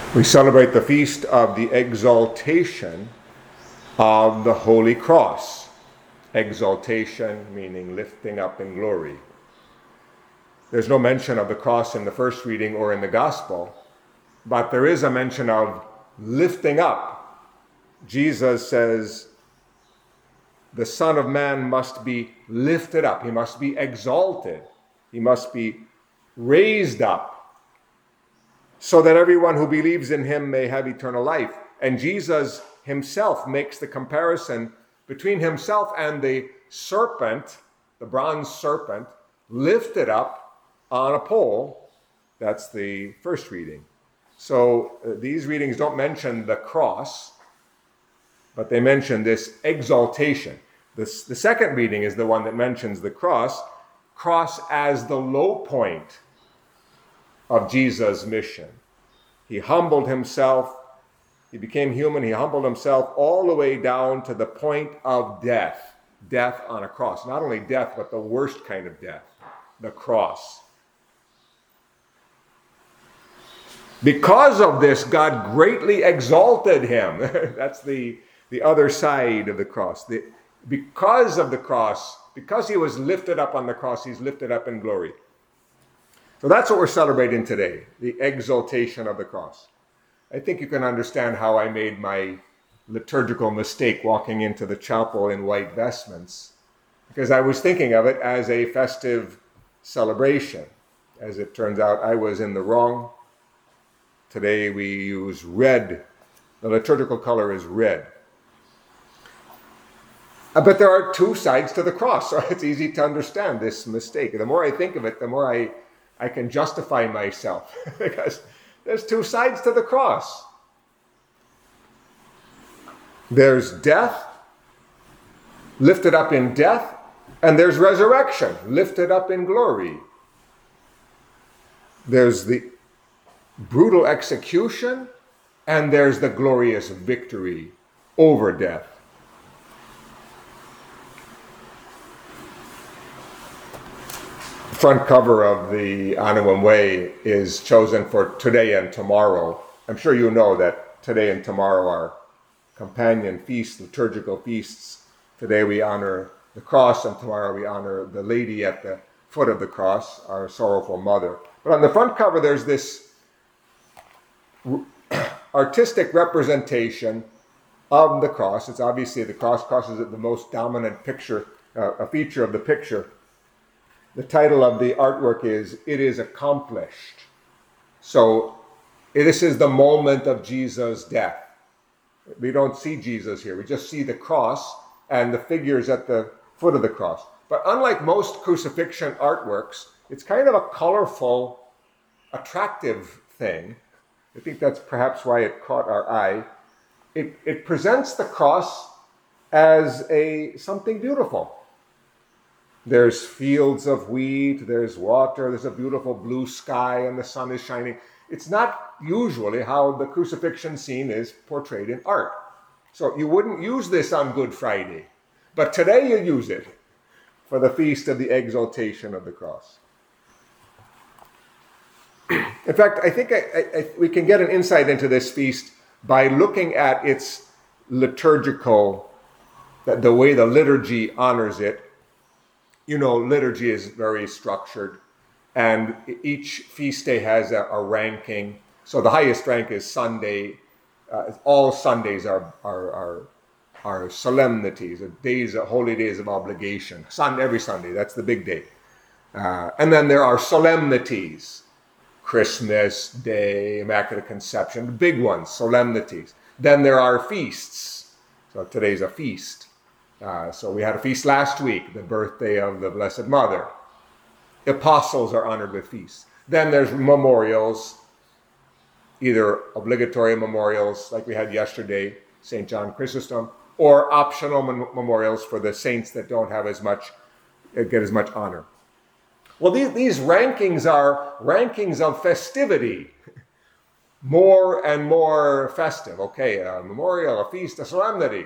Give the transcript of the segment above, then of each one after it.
We celebrate the feast of the exaltation of the Holy Cross. Exaltation meaning lifting up in glory. There's no mention of the cross in the first reading or in the gospel, but there is a mention of lifting up. Jesus says the Son of Man must be lifted up. He must be exalted. He must be raised up, so that everyone who believes in him may have eternal life. And Jesus himself makes the comparison between himself and the serpent, the bronze serpent, lifted up on a pole. That's the first reading. So these readings don't mention the cross, but they mention this exaltation. The second reading is the one that mentions the cross as the low point of Jesus' mission. He humbled himself. He became human. He humbled himself all the way down to the point of death. Death on a cross. Not only death, but the worst kind of death. The cross. Because of this, God greatly exalted him. That's the other side of the cross. Because of the cross, because he was lifted up on the cross, he's lifted up in glory. So that's what we're celebrating today, the exaltation of the cross. I think you can understand how I made my liturgical mistake walking into the chapel in white vestments, because I was thinking of it as a festive celebration. As it turns out, I was in the wrong. Today we use red. The liturgical color is red. But there are two sides to the cross, so it's easy to understand this mistake. The more I think of it, the more I can justify myself, because there's two sides to the cross. There's death, lifted up in death, and there's resurrection, lifted up in glory. There's the brutal execution, and there's the glorious victory over death. Front cover of the Anawam Way is chosen for today and tomorrow. I'm sure you know that today and tomorrow are companion feasts, liturgical feasts. Today we honor the cross, and tomorrow we honor the lady at the foot of the cross, our sorrowful mother. But on the front cover there's this artistic representation of the cross. It's obviously the cross. Cross is the most dominant picture, a feature of the picture. The title of the artwork is "It is Accomplished." So this is the moment of Jesus' death. We don't see Jesus here. We just see the cross and the figures at the foot of the cross. But unlike most crucifixion artworks, it's kind of a colorful, attractive thing. I think that's perhaps why it caught our eye. It presents the cross as something beautiful. There's fields of wheat, there's water, there's a beautiful blue sky, and the sun is shining. It's not usually how the crucifixion scene is portrayed in art. So you wouldn't use this on Good Friday, but today you use it for the feast of the exaltation of the cross. In fact, I think we can get an insight into this feast by looking at its liturgical, the way the liturgy honors it. You know, liturgy is very structured, and each feast day has a ranking. So the highest rank is Sunday. All Sundays are solemnities, holy days of obligation. Every Sunday, that's the big day. And then there are solemnities. Christmas Day, Immaculate Conception, the big ones, solemnities. Then there are feasts. So today's a feast. So we had a feast last week, the birthday of the Blessed Mother. The apostles are honored with feasts. Then there's memorials, either obligatory memorials like we had yesterday, St. John Chrysostom, or optional memorials for the saints that don't have get as much honor. Well, these rankings are rankings of festivity, more and more festive. Okay, a memorial, a feast, a solemnity.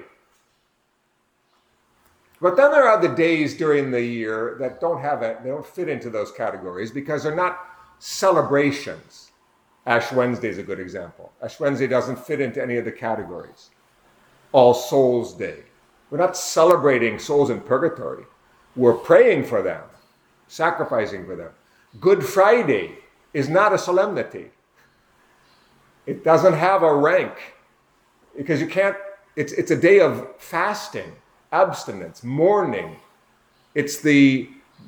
But then there are the days during the year that they don't fit into those categories because they're not celebrations. Ash Wednesday is a good example. Ash Wednesday doesn't fit into any of the categories. All Souls Day. We're not celebrating souls in purgatory. We're praying for them, sacrificing for them. Good Friday is not a solemnity. It doesn't have a rank because you can't, it's a day of fasting, abstinence, mourning. It's the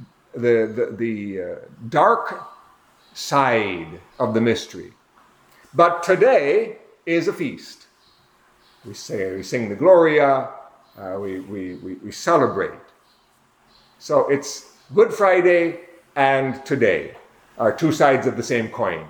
dark side of the mystery. But today is a feast. We sing the Gloria, we celebrate. So it's Good Friday and today are two sides of the same coin.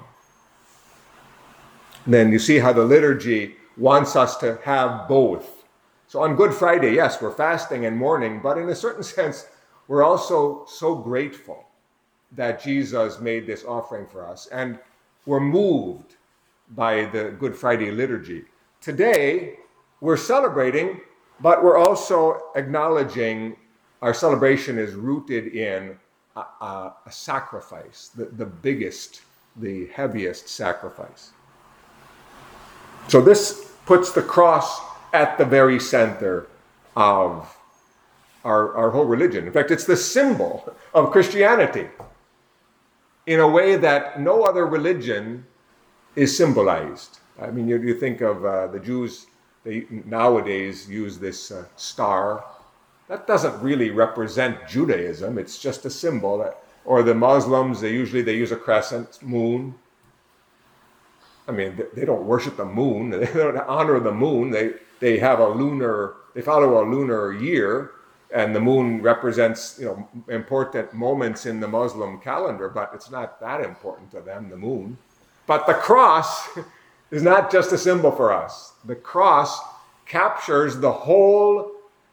And then you see how the liturgy wants us to have both. So on Good Friday, yes, we're fasting and mourning, but in a certain sense, we're also so grateful that Jesus made this offering for us, and we're moved by the Good Friday liturgy. Today, we're celebrating, but we're also acknowledging our celebration is rooted in a sacrifice, the biggest, the heaviest sacrifice. So this puts the cross at the very center of our whole religion. In fact, it's the symbol of Christianity in a way that no other religion is symbolized. I mean, you think of the Jews, they nowadays use this star. That doesn't really represent Judaism. It's just a symbol. Or the Muslims, they use a crescent moon. I mean, they don't worship the moon. They don't honor the moon. They follow a lunar year, and the moon represents, important moments in the Muslim calendar, but it's not that important to them, the moon. But the cross is not just a symbol for us. The cross captures the whole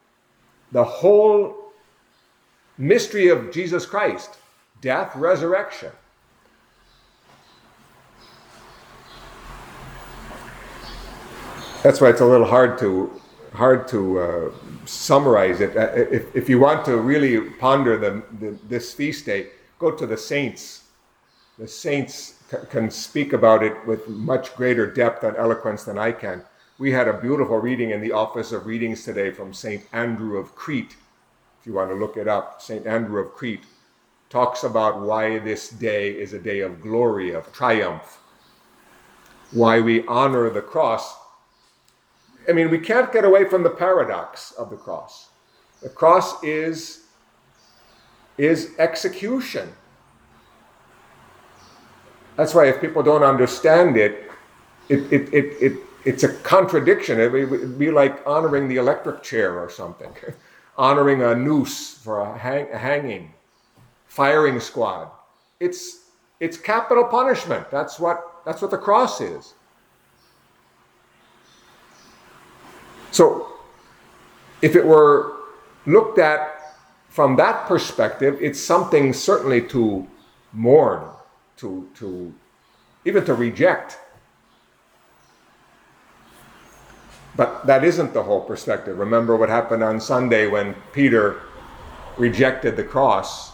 mystery of Jesus Christ, death, resurrection. That's why it's a little hard to summarize it. If you want to really ponder this feast day, go to the saints. The saints can speak about it with much greater depth and eloquence than I can. We had a beautiful reading in the Office of Readings today from St. Andrew of Crete. If you want to look it up, St. Andrew of Crete talks about why this day is a day of glory, of triumph, why we honor the cross. I mean, we can't get away from the paradox of the cross. The cross is execution. That's why if people don't understand it, it's a contradiction. It would be like honoring the electric chair or something, honoring a noose for a hanging, firing squad. It's capital punishment. That's what the cross is. So, if it were looked at from that perspective, it's something certainly to mourn, to even to reject. But that isn't the whole perspective. Remember what happened on Sunday when Peter rejected the cross.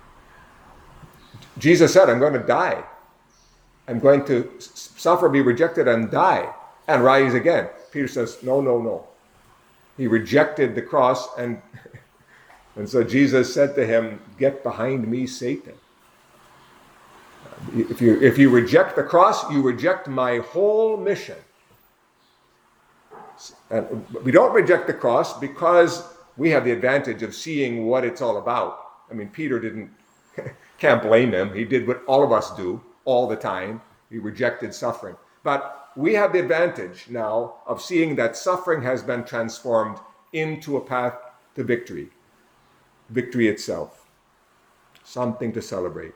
Jesus said, I'm going to die. I'm going to suffer, be rejected, and die, and rise again. Peter says, no. He rejected the cross, and so Jesus said to him, get behind me, Satan. If you reject the cross, you reject my whole mission. And we don't reject the cross because we have the advantage of seeing what it's all about. I mean, Peter can't blame him. He did what all of us do all the time. He rejected suffering. But we have the advantage now of seeing that suffering has been transformed into a path to victory. Victory itself. Something to celebrate.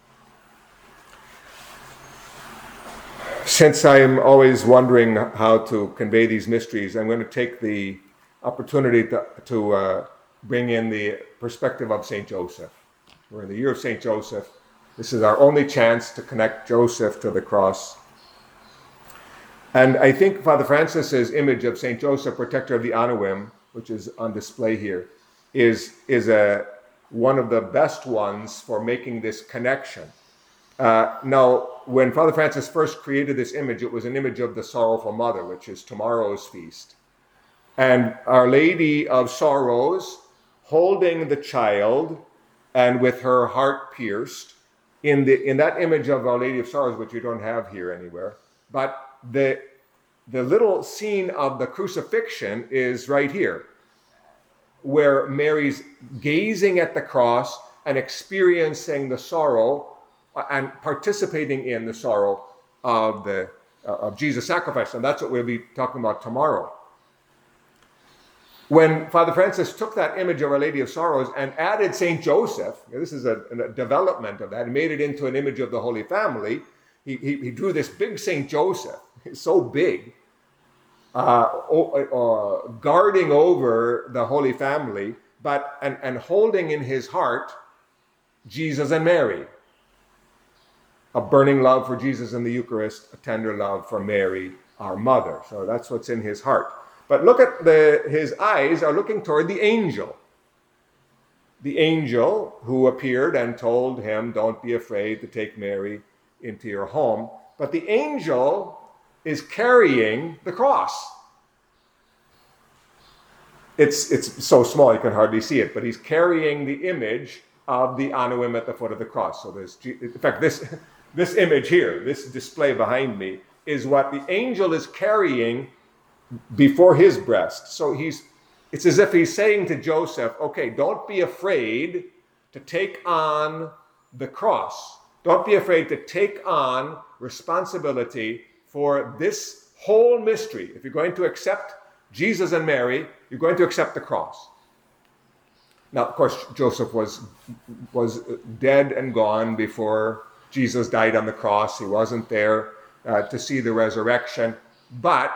Since I am always wondering how to convey these mysteries, I'm going to take the opportunity to bring in the perspective of St. Joseph. We're in the year of St. Joseph. This is our only chance to connect Joseph to the cross. And I think Father Francis's image of St. Joseph, protector of the Anawim, which is on display here, is one of the best ones for making this connection. Now, when Father Francis first created this image, it was an image of the Sorrowful Mother, which is tomorrow's feast. And Our Lady of Sorrows holding the child and with her heart pierced in that image of Our Lady of Sorrows, which you don't have here anywhere. But the little scene of the crucifixion is right here, where Mary's gazing at the cross and experiencing the sorrow and participating in the sorrow of Jesus' sacrifice. And that's what we'll be talking about tomorrow. When Father Francis took that image of Our Lady of Sorrows and added St. Joseph, this is a development of that, and made it into an image of the Holy Family, he drew this big St. Joseph. It's so big, guarding over the Holy Family, and holding in his heart Jesus and Mary. A burning love for Jesus in the Eucharist, a tender love for Mary, our mother. So that's what's in his heart. But look at his eyes are looking toward the angel. The angel who appeared and told him, don't be afraid to take Mary into your home. But the angel is carrying the cross. It's so small you can hardly see it, but he's carrying the image of the Annuim at the foot of the cross. So in fact, this image here, this display behind me, is what the angel is carrying before his breast. So it's as if he's saying to Joseph, okay, don't be afraid to take on the cross. Don't be afraid to take on responsibility for this whole mystery. If you're going to accept Jesus and Mary, you're going to accept the cross. Now, of course, Joseph was dead and gone before Jesus died on the cross. He wasn't there to see the resurrection. But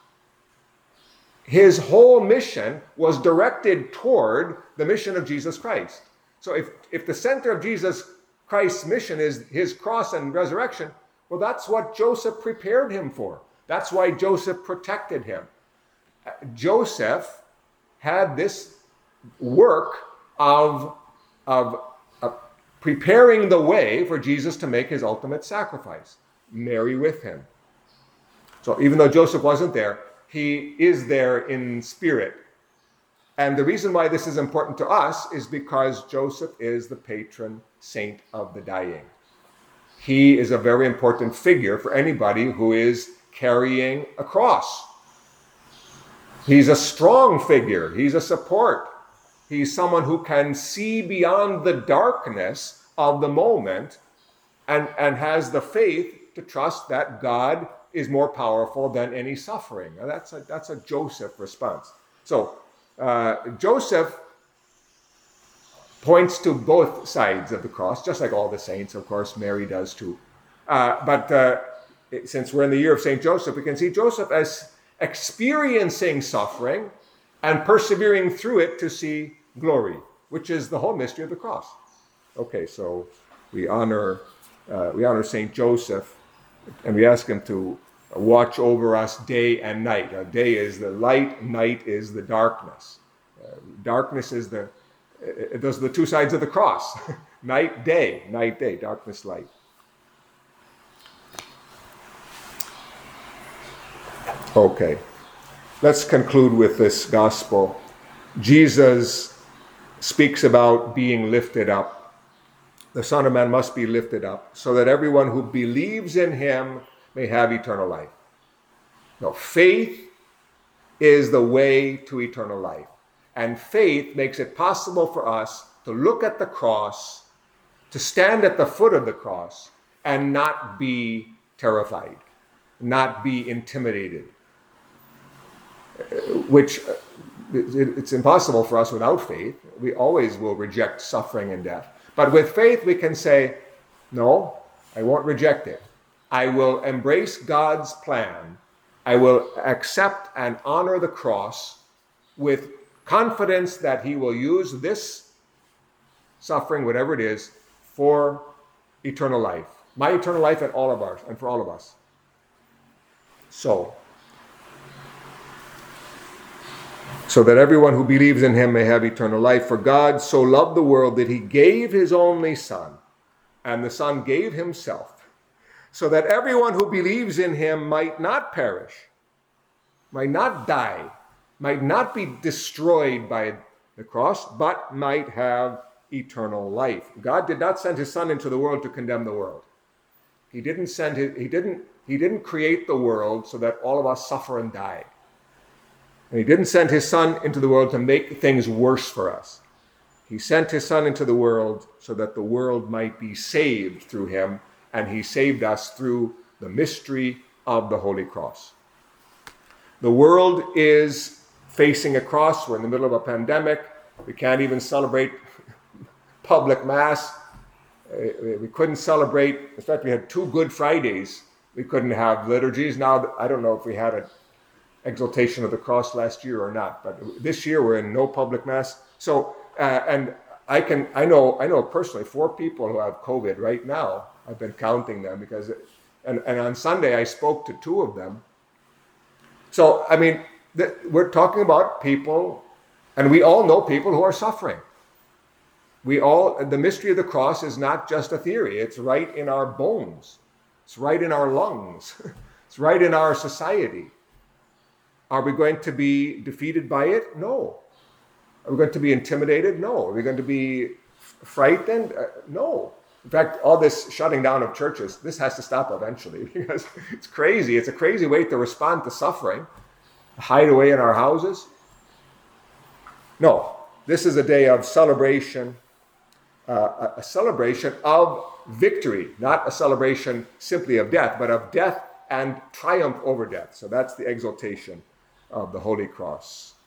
his whole mission was directed toward the mission of Jesus Christ. So if the center of Jesus Christ's mission is his cross and resurrection, well, that's what Joseph prepared him for. That's why Joseph protected him. Joseph had this work of preparing the way for Jesus to make his ultimate sacrifice, Mary with him. So even though Joseph wasn't there, he is there in spirit. And the reason why this is important to us is because Joseph is the patron saint of the dying. He is a very important figure for anybody who is carrying a cross. He's a strong figure. He's a support. He's someone who can see beyond the darkness of the moment and has the faith to trust that God is more powerful than any suffering. Now that's a Joseph response. So Joseph points to both sides of the cross, just like all the saints, of course. Mary does too. But since we're in the year of St. Joseph, we can see Joseph as experiencing suffering and persevering through it to see glory, which is the whole mystery of the cross. Okay, so we honor St. Joseph, and we ask him to watch over us day and night. Day is the light, night is the darkness. Darkness is those are the two sides of the cross. Night, day, darkness, light. Okay, let's conclude with this gospel. Jesus speaks about being lifted up. The Son of Man must be lifted up so that everyone who believes in him may have eternal life. Now, faith is the way to eternal life. And faith makes it possible for us to look at the cross, to stand at the foot of the cross, and not be terrified, not be intimidated, which it's impossible for us without faith. We always will reject suffering and death. But with faith, we can say, no, I won't reject it. I will embrace God's plan. I will accept and honor the cross with confidence that he will use this suffering, whatever it is, for eternal life. My eternal life and all of ours, and for all of us. So that everyone who believes in him may have eternal life. For God so loved the world that he gave his only Son, and the Son gave himself, so that everyone who believes in him might not perish, might not die, might not be destroyed by the cross, but might have eternal life. God did not send his Son into the world to condemn the world. He didn't create the world so that all of us suffer and die. And he didn't send his Son into the world to make things worse for us. He sent his Son into the world so that the world might be saved through him, and he saved us through the mystery of the Holy Cross. The world is facing a cross. We're in the middle of a pandemic. We can't even celebrate public Mass. We couldn't celebrate. In fact, we had 2 Good Fridays. We couldn't have liturgies. Now, I don't know if we had an exaltation of the cross last year or not, but this year we're in no public Mass. So, and I know personally 4 people who have COVID right now. I've been counting them because, and on Sunday I spoke to 2 of them. So, I mean, we're talking about people, and we all know people who are suffering. The mystery of the cross is not just a theory. It's right in our bones. It's right in our lungs. It's right in our society. Are we going to be defeated by it? No. Are we going to be intimidated? No. Are we going to be frightened? No. In fact, all this shutting down of churches, this has to stop eventually because it's crazy. It's a crazy way to respond to suffering. Hide away in our houses. No. This is a day of celebration. A celebration of victory, not a celebration simply of death, but of death and triumph over death. So that's the exaltation of the Holy Cross.